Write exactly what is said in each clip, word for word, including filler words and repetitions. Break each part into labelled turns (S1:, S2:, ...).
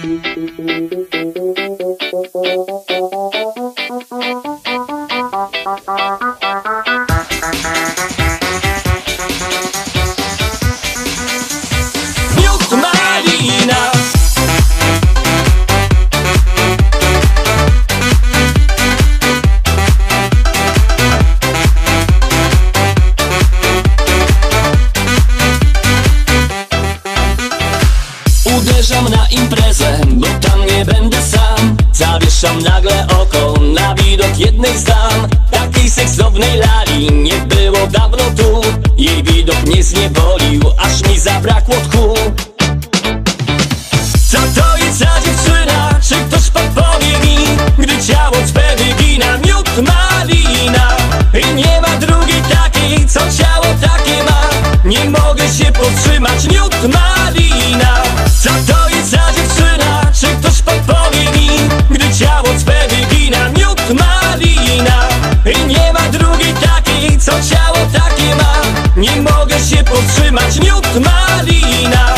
S1: Miód malina. Uderzam na imprezę, bo tam nie będę sam. Zawieszam nagle oko na widok jednej z dam. Takiej seksownej lali nie było dawno tu. Jej widok mnie zniewolił, aż mi zabrakło tchu. Co to jest za dziewczyna? Czy ktoś podpowie mi? Gdy ciało swe wygina, miód malina. I nie ma drugiej takiej, co ciało takie ma. Nie mogę się powstrzymać, miód malina. Co to jest za dziewczyna? Czy ktoś podpowie mi? Gdy ciało swe wygina, miód malina. I nie ma drugiej takiej, co ciało takie ma. Nie mogę się powstrzymać, miód malina.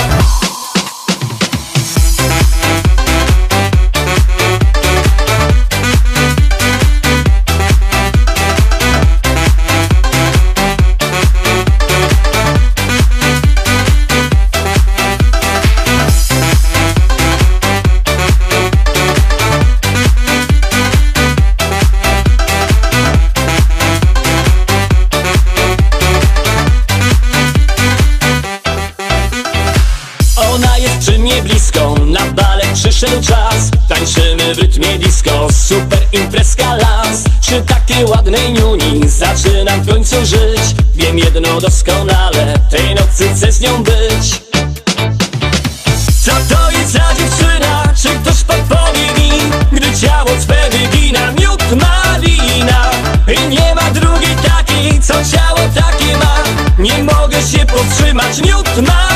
S1: Ona jest przy mnie blisko, na balet przyszedł czas. Tańczymy w rytmie disco, super imprezka las. Przy takiej ładnej niuni zaczynam w końcu żyć. Wiem jedno doskonale, tej nocy chcę z nią być. Co to jest za dziewczyna? Czy ktoś podpowie mi? Gdy ciało swe wygina, miód malina. I nie ma drugiej takiej, co ciało takie ma. Nie mogę się powstrzymać, miód malina.